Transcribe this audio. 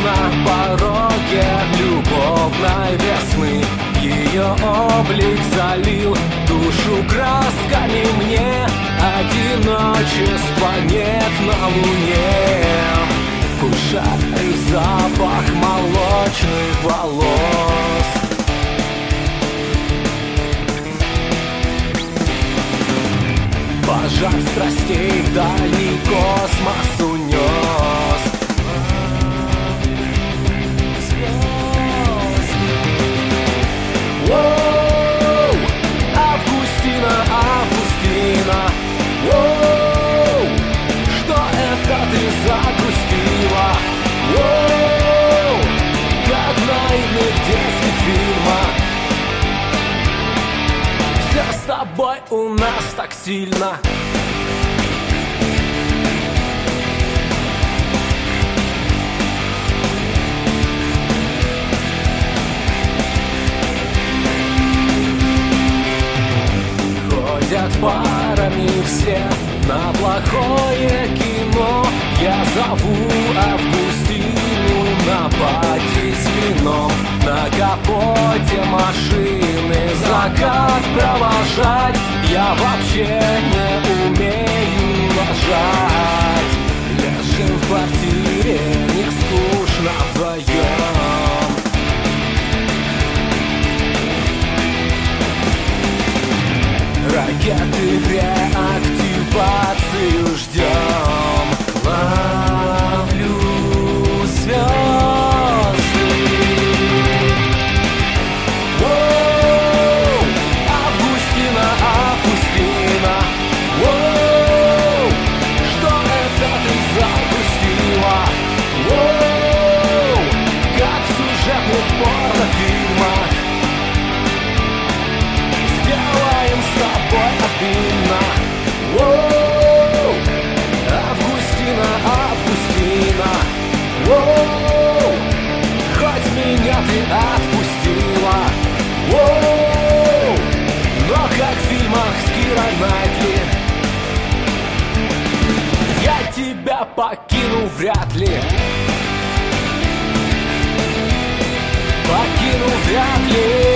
на пороге любовной весны. Ее облик залил душу красками мне. Одиночества нет на луне. Вкушаю запах молочных волос. Пожар страстей в дальний космос унес. Воу, Августина, Августина, воу, что это ты загрустила? Воу, как в наивных детских фильмах. Все с тобой у нас так сильно. Ходят парами все на плохое кино. Я зову Августину на пати с вином. На капоте машины закат провожать. Я вообще не умею ложать. Лежим в квартире, не скучно вдвоем. Ракеты в реактивацию ждем. Ловлю звезды. Воу, Августина, Августина, воу, что это ты загрустила? Воу, как в сюжетных порнофильмах. Сделаем с тобой обильно. Воу, Августина, Августина, воу, хоть меня ты отпустила. Воу, но как в фильмах с Кирой Найтли. Я тебя покину вряд ли. Покину вряд ли.